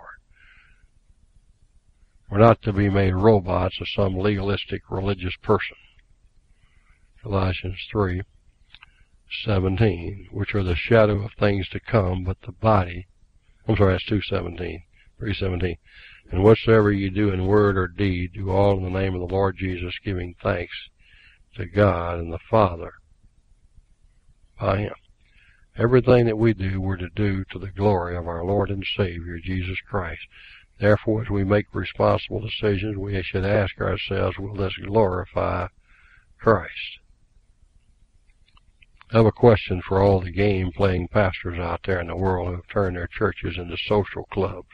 We're not to be made robots of some legalistic religious person. Colossians three seventeen, which are the shadow of things to come, but the body, I'm sorry, that's two seventeen, three seventeen. And whatsoever you do in word or deed, do all in the name of the Lord Jesus, giving thanks to God and the Father by him. Everything that we do, we're to do to the glory of our Lord and Savior, Jesus Christ. Therefore, as we make responsible decisions, we should ask ourselves, will this glorify Christ? I have a question for all the game-playing pastors out there in the world who have turned their churches into social clubs,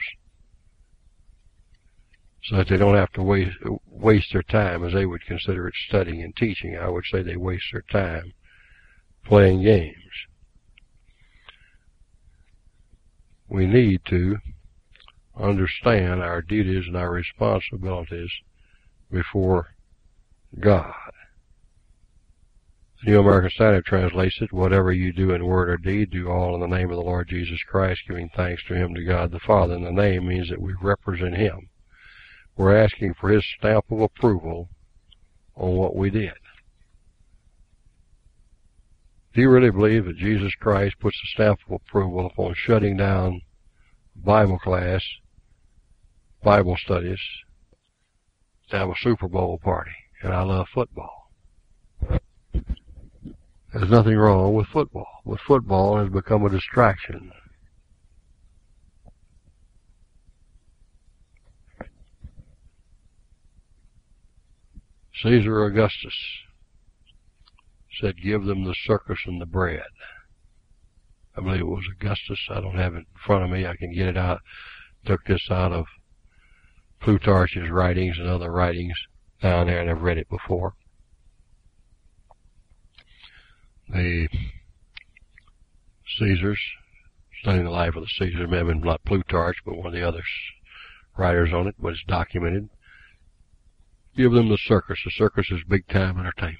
so that they don't have to waste, waste their time as they would consider it studying and teaching. I would say they waste their time playing games. We need to understand our duties and our responsibilities before God. The New American Standard translates it, whatever you do in word or deed, do all in the name of the Lord Jesus Christ, giving thanks to him, to God the Father. And the name means that we represent him. We're asking for his stamp of approval on what we did. Do you really believe that Jesus Christ puts a stamp of approval upon shutting down Bible class, Bible studies, to have a Super Bowl party? And I love football. There's nothing wrong with football, but football has become a distraction. Caesar Augustus said, give them the circus and the bread. I believe it was Augustus. I don't have it in front of me. I can get it out. Took this out of Plutarch's writings and other writings down there, and I've read it before. The Caesars, studying the life of the Caesars, may have been not Plutarch, but one of the other writers on it, but it's documented. Give them the circus. The circus is big-time entertainment.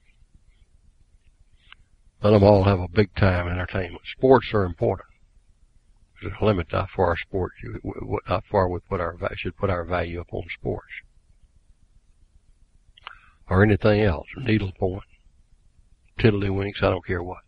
Let them all have a big-time entertainment. Sports are important. There's a limit to how far sports, how far we put our should put our value upon sports, or anything else, needlepoint, tiddlywinks. I don't care what.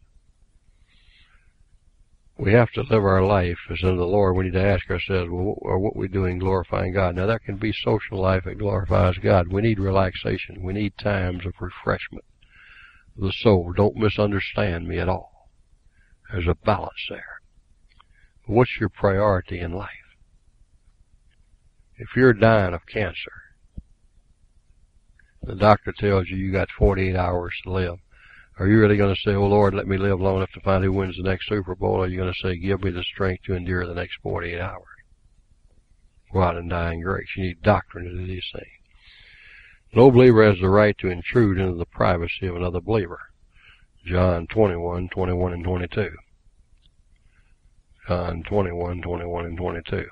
We have to live our life as unto the Lord. We need to ask ourselves, well, are what we're doing glorifying God? Now, there can be social life that glorifies God. We need relaxation. We need times of refreshment of the soul. Don't misunderstand me at all. There's a balance there. But what's your priority in life? If you're dying of cancer, the doctor tells you you got forty-eight hours to live, are you really going to say, oh, Lord, let me live long enough to find who wins the next Super Bowl? Or are you going to say, give me the strength to endure the next forty-eight hours? Go out and die in grace. You need doctrine to do these things. No believer has the right to intrude into the privacy of another believer. John twenty-one, twenty-one and twenty-two. John twenty-one, twenty-one, and twenty-two.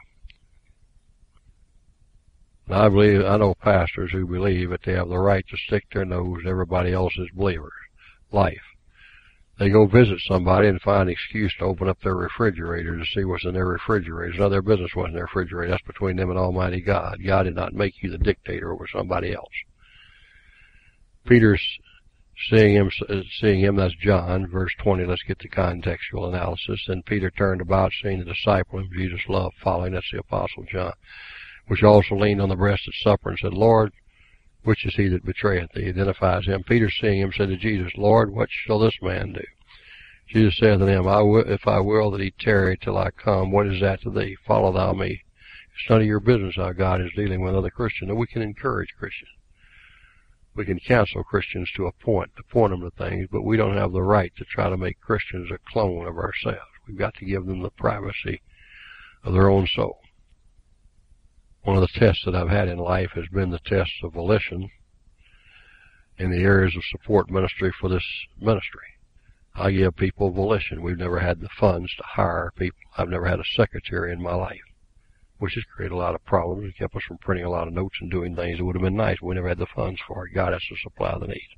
Now, I believe, I know pastors who believe that they have the right to stick their nose in everybody else's believer's life. They go visit somebody and find an excuse to open up their refrigerator to see what's in their refrigerator. None of their business what's in their refrigerator. That's between them and Almighty God. God did not make you the dictator over somebody else. Peter's seeing him, seeing him, that's John, verse twenty. Let's get the contextual analysis. Then Peter turned about, seeing the disciple whom Jesus loved following. That's the Apostle John, which also leaned on the breast at supper and said, Lord, which is he that betrayeth thee? He identifies him. Peter, seeing him, said to Jesus, Lord, what shall this man do? Jesus said to him, I will, if I will that he tarry till I come, what is that to thee? Follow thou me. It's none of your business how God is dealing with other Christians. And we can encourage Christians. We can counsel Christians to a point, to point them to things, but we don't have the right to try to make Christians a clone of ourselves. We've got to give them the privacy of their own soul. One of the tests that I've had in life has been the test of volition in the areas of support ministry for this ministry. I give people volition. We've never had the funds to hire people. I've never had a secretary in my life, which has created a lot of problems. It kept us from printing a lot of notes and doing things that would have been nice. We never had the funds for it. God has to supply the need.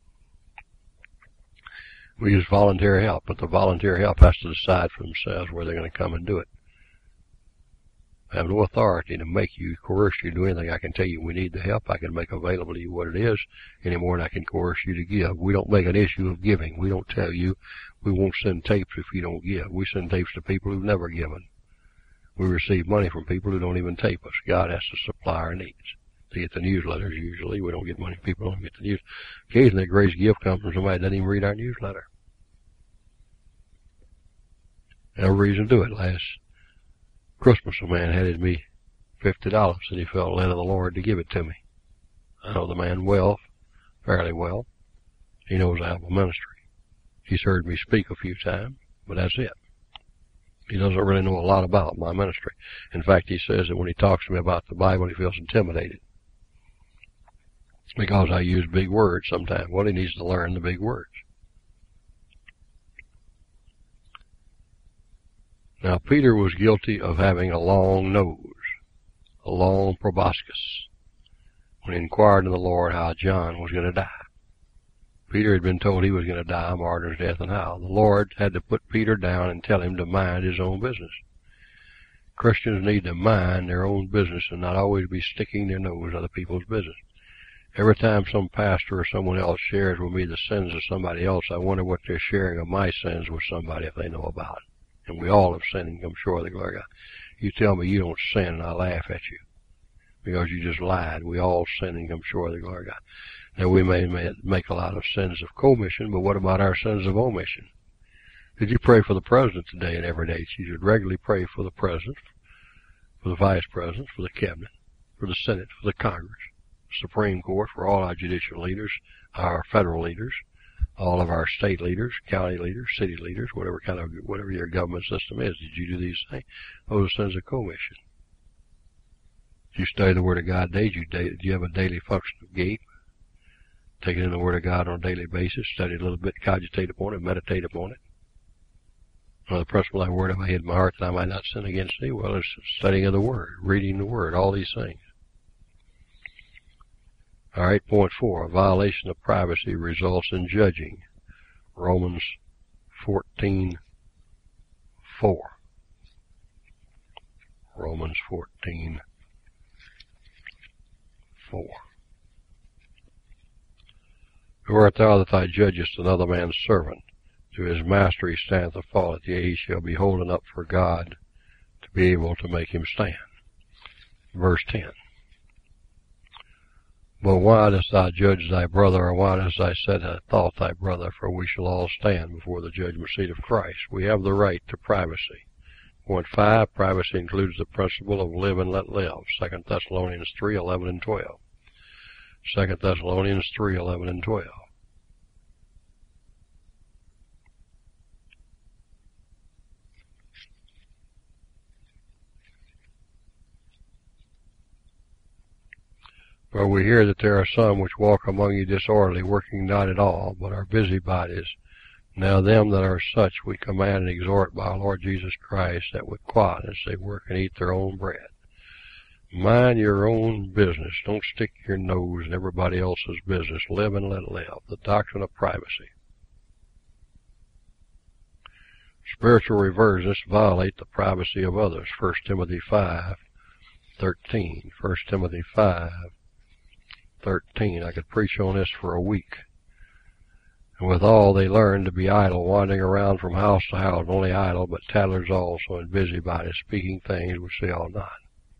We use volunteer help, but the volunteer help has to decide for themselves where they're going to come and do it. I have no authority to make you, coerce you to do anything. I can tell you we need the help. I can make available to you what it is any more than I can coerce you to give. We don't make an issue of giving. We don't tell you we won't send tapes if you don't give. We send tapes to people who've never given. We receive money from people who don't even tape us. God has to supply our needs. To get the newsletters usually. We don't get money. People don't get the news. Occasionally a great gift comes from somebody that doesn't even read our newsletter. No reason to do it. Last Christmas, a man handed me fifty dollars and he felt led of the Lord to give it to me. I know the man well, fairly well. He knows I have a ministry. He's heard me speak a few times, but that's it. He doesn't really know a lot about my ministry. In fact, he says that when he talks to me about the Bible, he feels intimidated. It's because I use big words sometimes. Well, he needs to learn the big words. Now, Peter was guilty of having a long nose, a long proboscis, when he inquired of the Lord how John was going to die. Peter had been told he was going to die a martyr's death, and how. The Lord had to put Peter down and tell him to mind his own business. Christians need to mind their own business and not always be sticking their nose in other people's business. Every time some pastor or someone else shares with me the sins of somebody else, I wonder what they're sharing of my sins with somebody if they know about it. And we all have sinned and come short of the glory of God. You tell me you don't sin, and I laugh at you because you just lied. We all sin and come short of the glory of God. Now, we may make a lot of sins of commission, but what about our sins of omission? Did you pray for the president today and every day? You should regularly pray for the president, for the vice president, for the cabinet, for the Senate, for the Congress, Supreme Court, for all our judicial leaders, our federal leaders, all of our state leaders, county leaders, city leaders, whatever kind of, whatever your government system is. Did you do these things? Those are sins of commission. Did you study the Word of God daily? Did you, did you have a daily function of gape? Take it in the Word of God on a daily basis, study it a little bit, cogitate upon it, meditate upon it. Well, the principle of thy word have I hid in my heart that I might not sin against thee. Well, it's studying of the Word, reading the Word, all these things. All right, point four, a violation of privacy results in judging. Romans fourteen four. Romans fourteen four. Who art thou that thou judgest another man's servant? To his master he standeth or falleth, yea, he shall be holding up for God to be able to make him stand. Verse ten. But why dost thou judge thy brother, or why dost thou set a thought thy brother? For we shall all stand before the judgment seat of Christ. We have the right to privacy. Point five, privacy includes the principle of live and let live. Second Thessalonians three, eleven and twelve. Second Thessalonians three, eleven and twelve. For we hear that there are some which walk among you disorderly, working not at all, but are busybodies, Now them that are such we command and exhort by our Lord Jesus Christ, that with quietness they work and eat their own bread. Mind your own business. Don't stick your nose in everybody else's business. Live and let live. The doctrine of privacy. Spiritual reversions violate the privacy of others. First Timothy five thirteen. First Timothy five thirteen. I could preach on this for a week. And withal they learn to be idle, wandering around from house to house, only idle, but tattlers also, and busybodies, speaking things which they ought not.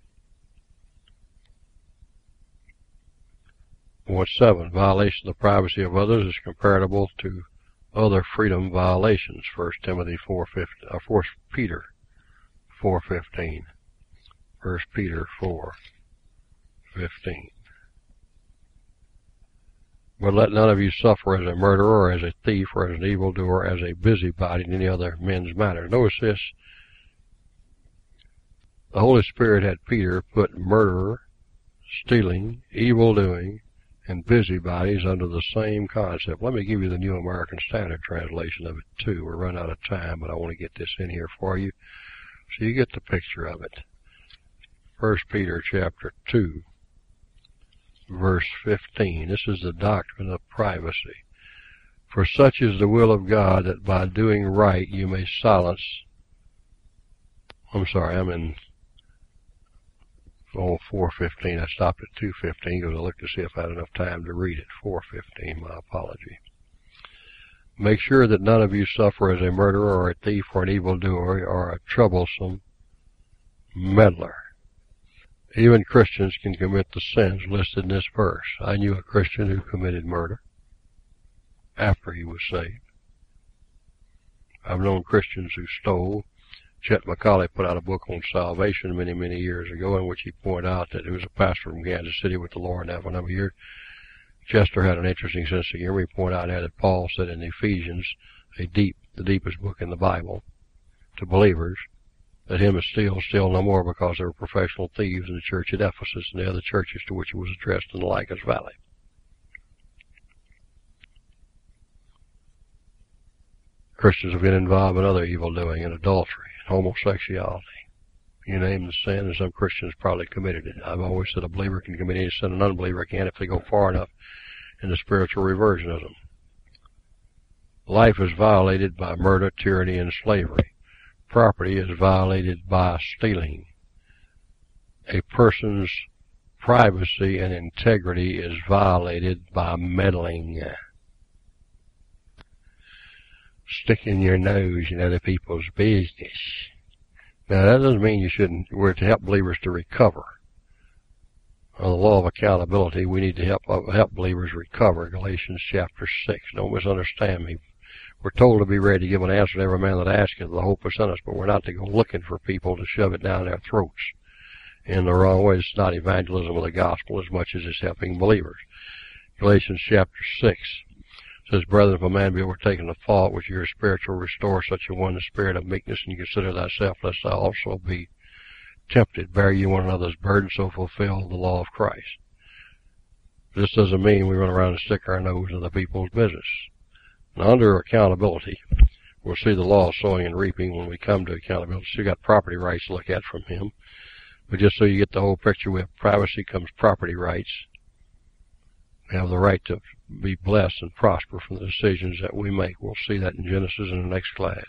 Point seven. Violation of the privacy of others is comparable to other freedom violations. First Timothy four fifteen, or First Peter four fifteen. First Peter four fifteen. But let none of you suffer as a murderer, or as a thief, or as an evildoer, as a busybody in any other men's matters. Notice this. The Holy Spirit had Peter put murderer, stealing, evildoing, and busybodies under the same concept. Let me give you the New American Standard translation of it too. We're running out of time, but I want to get this in here for you so you get the picture of it. First Peter chapter two, verse fifteen. This is the doctrine of privacy. For such is the will of God, that by doing right you may silence. I'm sorry, I'm in oh, four fifteen. I stopped at two fifteen because I looked to see if I had enough time to read it. four fifteen, my apology. Make sure that none of you suffer as a murderer, or a thief, or an evildoer, or a troublesome meddler. Even Christians can commit the sins listed in this verse. I knew a Christian who committed murder after he was saved. I've known Christians who stole. Chet McCauley put out a book on salvation many, many years ago, in which he pointed out that he was a pastor from Kansas City with the Lord now for a number of years. Chester had an interesting sense of humor. He pointed out that Paul said in Ephesians, a deep, the deepest book in the Bible, to believers, that him as steal, steal no more, because they were professional thieves in the church at Ephesus and the other churches to which he was addressed in the Lycus Valley. Christians have been involved in other evildoing and adultery and homosexuality. You name the sin, and some Christians probably committed it. I've always said a believer can commit any sin an unbeliever can if they go far enough into spiritual reversionism. Life is violated by murder, tyranny, and slavery. Property is violated by stealing. A person's privacy and integrity is violated by meddling. Sticking your nose in other people's business. Now, that doesn't mean you shouldn't. We're to help believers to recover. On the law of accountability, we need to help help believers recover. Galatians chapter six. Don't misunderstand me. We're told to be ready to give an answer to every man that asketh. The hope is in us, but we're not to go looking for people to shove it down their throats in the wrong way. It's not evangelism of the gospel as much as it's helping believers. Galatians chapter six says, Brethren, if a man be overtaken of fault, which you are spiritual, restore such a one in the spirit of meekness, and consider thyself, lest thou also be tempted. Bear ye one another's burden, so fulfill the law of Christ. This doesn't mean we run around and stick our nose in the people's business. Now, under accountability, we'll see the law of sowing and reaping when we come to accountability. So you got property rights to look at from him. But just so you get the whole picture, with privacy comes property rights. We have the right to be blessed and prosper from the decisions that we make. We'll see that in Genesis in the next class.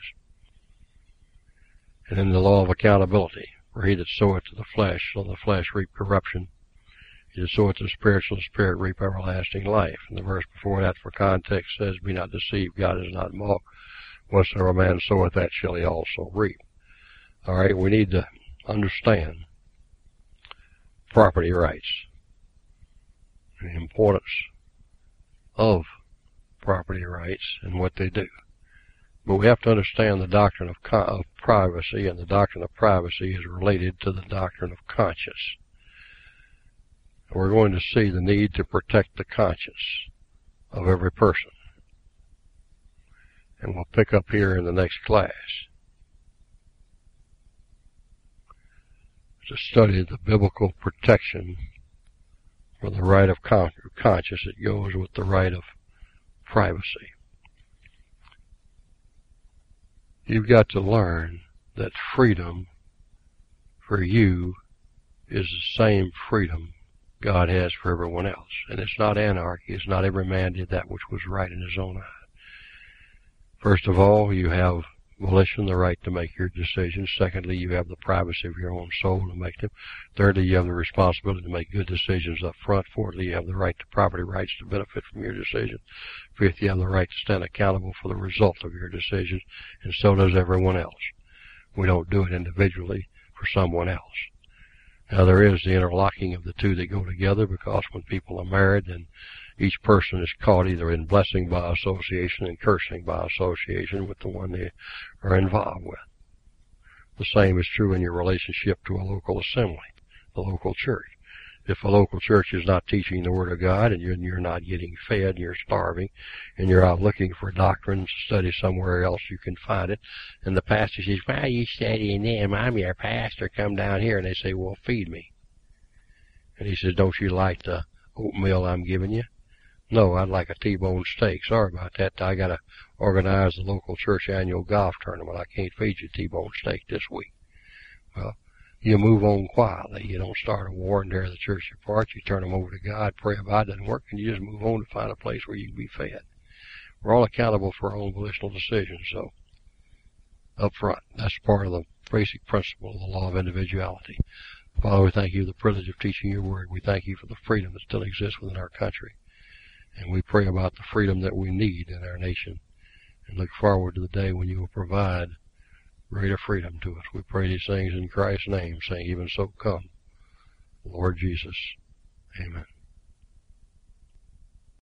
And then the law of accountability. For he that soweth to the flesh, shall the flesh reap corruption. He that soweth to the spirit, shall the spirit reap everlasting life. And the verse before that, for context, says, Be not deceived, God is not mocked. Whatsoever a man soweth, that shall he also reap. All right, we need to understand property rights, the importance of property rights and what they do. But we have to understand the doctrine of, of privacy, and the doctrine of privacy is related to the doctrine of conscience. We're going to see the need to protect the conscience of every person. And we'll pick up here in the next class to study the biblical protection for the right of con- conscience that goes with the right of privacy. You've got to learn that freedom for you is the same freedom God has for everyone else. And it's not anarchy. It's not every man did that which was right in his own eye. First of all, you have volition, the right to make your decisions. Secondly, you have the privacy of your own soul to make them. Thirdly, you have the responsibility to make good decisions up front. Fourthly, you have the right to property rights to benefit from your decision. Fifth, you have the right to stand accountable for the result of your decisions, and so does everyone else. We don't do it individually for someone else. Now, there is the interlocking of the two that go together, because when people are married, then each person is caught either in blessing by association and cursing by association with the one they are involved with. The same is true in your relationship to a local assembly, the local church. If a local church is not teaching the Word of God, and you're, you're not getting fed, and you're starving, and you're out looking for doctrine to study somewhere else you can find it, and the pastor says, "Why are you studying them? I'm your pastor. Come down here." And they say, "Well, feed me." And he says, "Don't you like the oatmeal I'm giving you?" "No, I'd like a T-bone steak." "Sorry about that. I got to organize the local church annual golf tournament. I can't feed you T-bone steak this week." Well, you move on quietly. You don't start a war and tear the church apart. You turn them over to God, pray about it, doesn't work, and you just move on to find a place where you can be fed. We're all accountable for our own volitional decisions, so up front, that's part of the basic principle of the law of individuality. Father, we thank you for the privilege of teaching your word. We thank you for the freedom that still exists within our country. And we pray about the freedom that we need in our nation, and look forward to the day when you will provide greater freedom to us. We pray these things in Christ's name, saying, "Even so come, Lord Jesus." Amen.